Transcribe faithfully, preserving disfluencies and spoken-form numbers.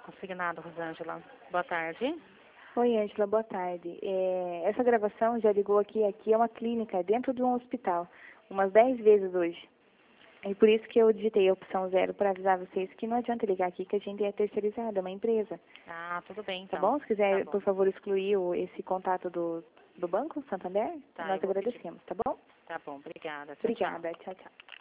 Consignado, Rosângela. Boa tarde. Oi, Ângela, boa tarde. É, essa gravação já ligou aqui, aqui é uma clínica, é dentro de um hospital, umas dez vezes hoje. E por isso que eu digitei a opção zero para avisar vocês que não adianta ligar aqui, que a gente é terceirizada, é uma empresa. Ah, tudo bem, Tá então. bom? Se quiser, Tá bom. por favor, excluir o, esse contato do, do Banco Santander, Tá, eu nós vou pedir. agradecemos, tá bom? Tá bom, obrigada. Tchau, tchau. Obrigada, tchau, tchau.